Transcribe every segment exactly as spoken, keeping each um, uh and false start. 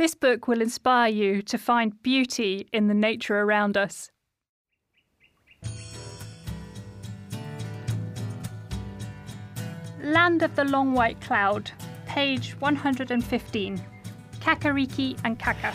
this book will inspire you to find beauty in the nature around us. Land of the Long White Cloud, page one hundred fifteen. Kakariki and Kaka.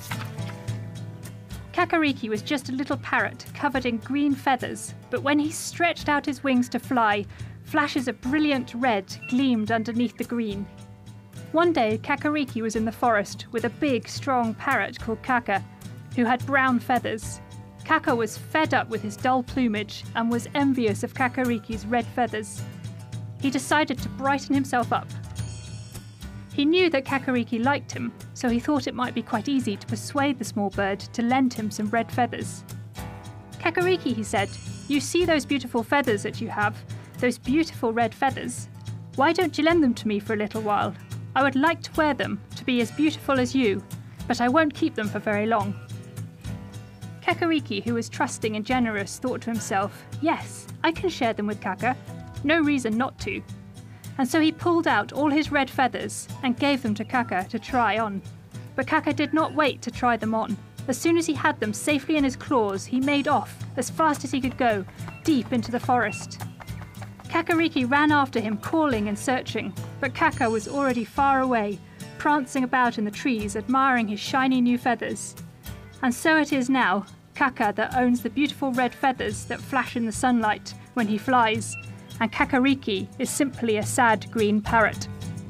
Kakariki was just a little parrot covered in green feathers, but when he stretched out his wings to fly, flashes of brilliant red gleamed underneath the green. One day, Kakariki was in the forest with a big, strong parrot called Kaka, who had brown feathers. Kaka was fed up with his dull plumage and was envious of Kakariki's red feathers. He decided to brighten himself up. He knew that Kakariki liked him, so he thought it might be quite easy to persuade the small bird to lend him some red feathers. "Kakariki," he said, "you see those beautiful feathers that you have, those beautiful red feathers? Why don't you lend them to me for a little while? I would like to wear them, to be as beautiful as you, but I won't keep them for very long." Kakariki, who was trusting and generous, thought to himself, "Yes, I can share them with Kaka. No reason not to." And so he pulled out all his red feathers and gave them to Kaka to try on. But Kaka did not wait to try them on. As soon as he had them safely in his claws, he made off, as fast as he could go, deep into the forest. Kakariki ran after him, calling and searching, but Kaka was already far away, prancing about in the trees, admiring his shiny new feathers. And so it is now, Kaka that owns the beautiful red feathers that flash in the sunlight when he flies, and Kakariki is simply a sad green parrot.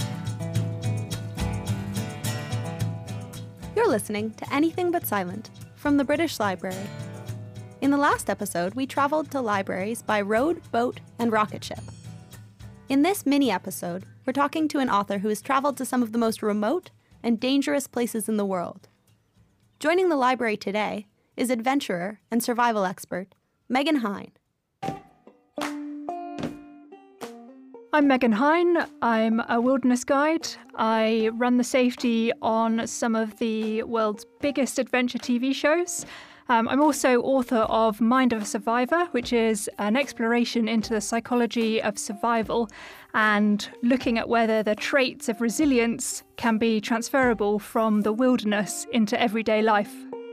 You're listening to Anything But Silent from the British Library. In the last episode, we travelled to libraries by road, boat, and rocket ship. In this mini-episode, we're talking to an author who has travelled to some of the most remote and dangerous places in the world. Joining the library today is adventurer and survival expert Megan Hine. I'm Megan Hine. I'm a wilderness guide. I run the safety on some of the world's biggest adventure T V shows. Um, I'm also author of Mind of a Survivor, which is an exploration into the psychology of survival and looking at whether the traits of resilience can be transferable from the wilderness into everyday life.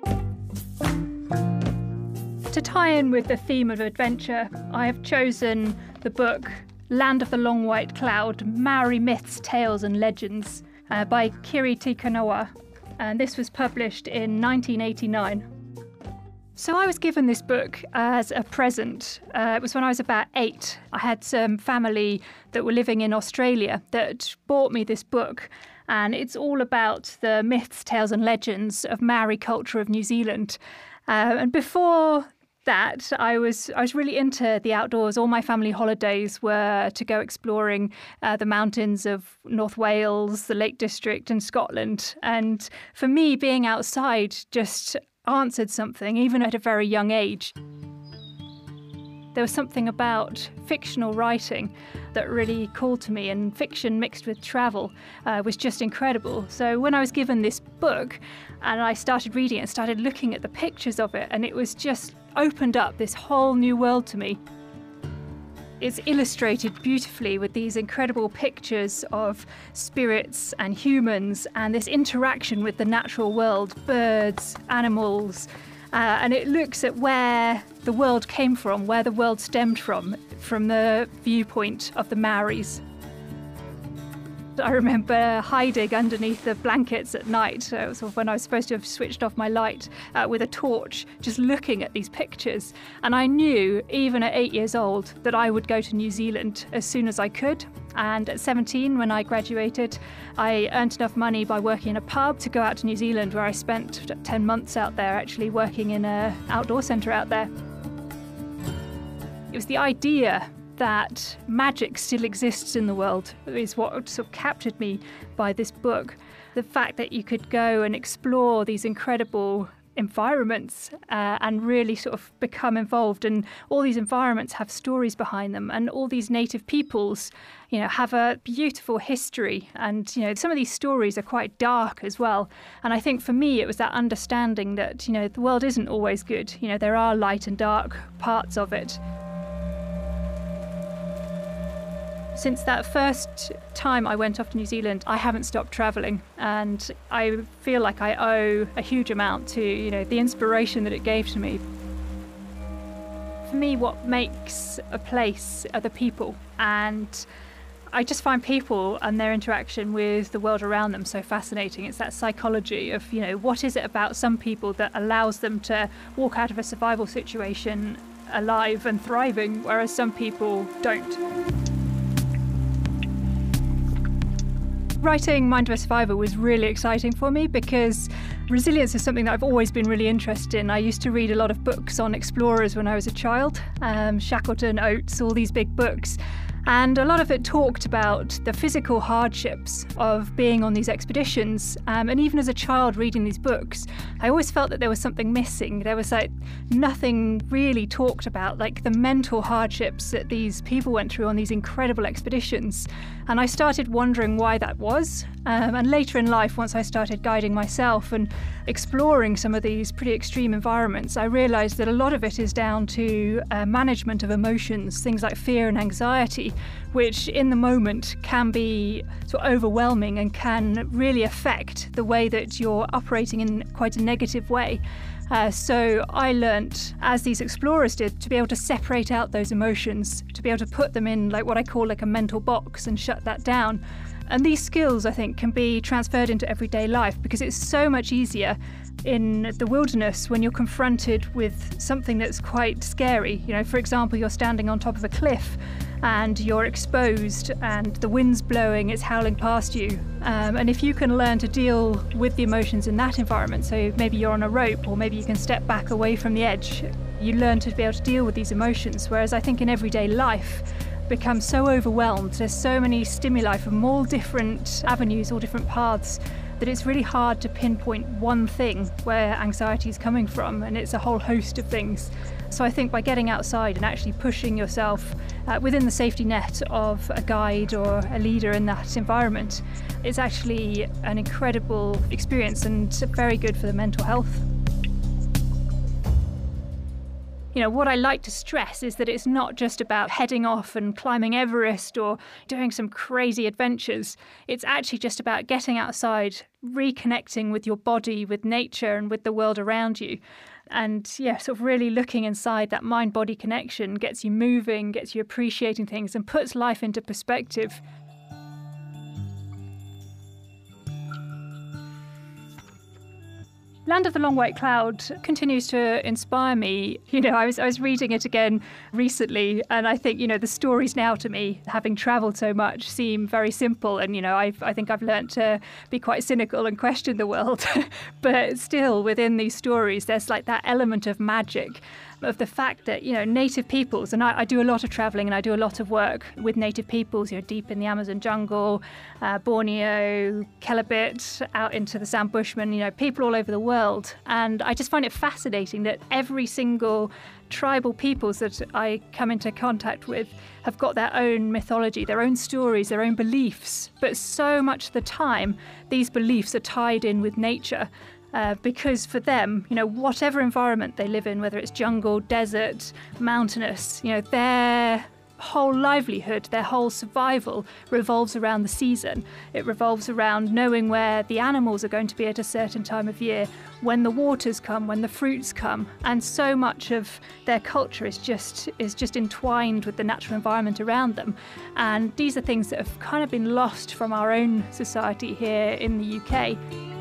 To tie in with the theme of adventure, I have chosen the book Land of the Long White Cloud, Maori Myths, Tales and Legends uh, by Kiri Te Kanawa, and this was published in nineteen eighty-nine. So I was given this book as a present. Uh, it was when I was about eight. I had some family that were living in Australia that bought me this book, and it's all about the myths, tales and legends of Maori culture of New Zealand. Uh, and before that, I was I was really into the outdoors. All my family holidays were to go exploring uh, the mountains of North Wales, the Lake District and Scotland. And for me, being outside just answered something, even at a very young age. There was something about fictional writing that really called to me, and fiction mixed with travel uh, was just incredible. So when I was given this book and I started reading it and started looking at the pictures of it, and it was just opened up this whole new world to me. It's illustrated beautifully with these incredible pictures of spirits and humans and this interaction with the natural world, birds, animals, uh, and it looks at where the world came from, where the world stemmed from, from the viewpoint of the Maoris. I remember hiding underneath the blankets at night, uh, sort of when I was supposed to have switched off my light, uh, with a torch, just looking at these pictures. And I knew, even at eight years old, that I would go to New Zealand as soon as I could. And at seventeen, when I graduated, I earned enough money by working in a pub to go out to New Zealand, where I spent ten months out there, actually working in an outdoor centre out there. It was the idea that magic still exists in the world is what sort of captured me by this book. The fact that you could go and explore these incredible environments uh, and really sort of become involved, and all these environments have stories behind them, and all these native peoples, you know, have a beautiful history, and you know, some of these stories are quite dark as well. And I think for me it was that understanding that, you know, the world isn't always good. You know, there are light and dark parts of it. Since that first time I went off to New Zealand, I haven't stopped travelling, and I feel like I owe a huge amount to, you know, the inspiration that it gave to me. For me, what makes a place are the people, and I just find people and their interaction with the world around them so fascinating. It's that psychology of, you know, what is it about some people that allows them to walk out of a survival situation alive and thriving, whereas some people don't. Writing Mind of a Survivor was really exciting for me because resilience is something that I've always been really interested in. I used to read a lot of books on explorers when I was a child, um, Shackleton, Oates, all these big books. And a lot of it talked about the physical hardships of being on these expeditions. Um, and even as a child reading these books, I always felt that there was something missing. There was like nothing really talked about, like the mental hardships that these people went through on these incredible expeditions. And I started wondering why that was. Um, and later in life, once I started guiding myself and exploring some of these pretty extreme environments, I realised that a lot of it is down to uh, management of emotions, things like fear and anxiety, which in the moment can be sort of overwhelming and can really affect the way that you're operating in quite a negative way. Uh, so I learnt, as these explorers did, to be able to separate out those emotions, to be able to put them in like what I call like a mental box and shut that down. And these skills, I think, can be transferred into everyday life because it's so much easier in the wilderness when you're confronted with something that's quite scary. You know, for example, you're standing on top of a cliff and you're exposed and the wind's blowing, it's howling past you. Um, and if you can learn to deal with the emotions in that environment, so maybe you're on a rope or maybe you can step back away from the edge, you learn to be able to deal with these emotions. Whereas I think in everyday life, become so overwhelmed, there's so many stimuli from all different avenues, all different paths, that it's really hard to pinpoint one thing where anxiety is coming from, and it's a whole host of things. So I think by getting outside and actually pushing yourself uh, within the safety net of a guide or a leader in that environment, it's actually an incredible experience and very good for the mental health. You know, what I like to stress is that it's not just about heading off and climbing Everest or doing some crazy adventures. It's actually just about getting outside, reconnecting with your body, with nature and with the world around you. And yeah, sort of really looking inside, that mind-body connection gets you moving, gets you appreciating things and puts life into perspective. Land of the Long White Cloud continues to inspire me. You know, I was I was reading it again recently, and I think, you know, the stories now to me, having travelled so much, seem very simple. And, you know, I've, I think I've learnt to be quite cynical and question the world. But still, within these stories, there's like that element of magic, of the fact that, you know, native peoples, and I, I do a lot of travelling and I do a lot of work with native peoples, you know, deep in the Amazon jungle, uh, Borneo, Kelabit, out into the Sam Bushman, you know, people all over the world. And I just find it fascinating that every single tribal peoples that I come into contact with have got their own mythology, their own stories, their own beliefs. But so much of the time, these beliefs are tied in with nature. Uh, because for them, you know, whatever environment they live in, whether it's jungle, desert, mountainous, you know, their whole livelihood, their whole survival revolves around the season. It revolves around knowing where the animals are going to be at a certain time of year, when the waters come, when the fruits come. And so much of their culture is just is just entwined with the natural environment around them. And these are things that have kind of been lost from our own society here in the U K.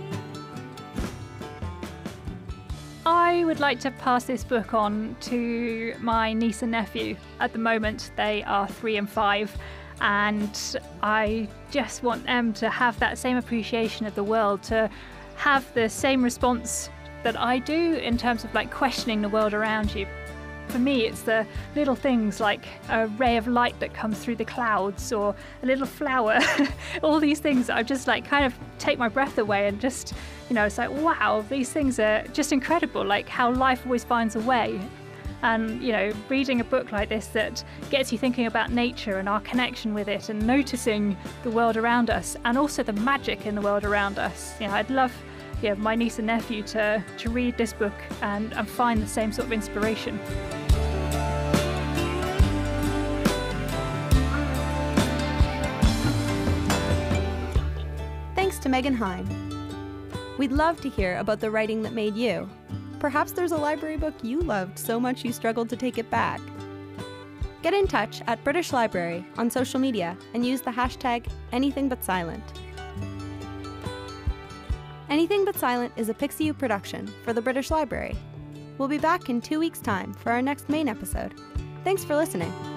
I would like to pass this book on to my niece and nephew. At the moment, they are three and five, and I just want them to have that same appreciation of the world, to have the same response that I do in terms of like questioning the world around you. For me, it's the little things like a ray of light that comes through the clouds or a little flower. All these things that I just like kind of take my breath away and just, you know, it's like, wow, these things are just incredible, like how life always finds a way. And, you know, reading a book like this that gets you thinking about nature and our connection with it and noticing the world around us and also the magic in the world around us. You know, I'd love yeah, my niece and nephew to, to read this book and, and find the same sort of inspiration. to Megan Hine. We'd love to hear about the writing that made you. Perhaps there's a library book you loved so much you struggled to take it back. Get in touch at British Library on social media and use the hashtag AnythingButSilent. Anything But Silent is a Pixiu production for the British Library. We'll be back in two weeks' time for our next main episode. Thanks for listening.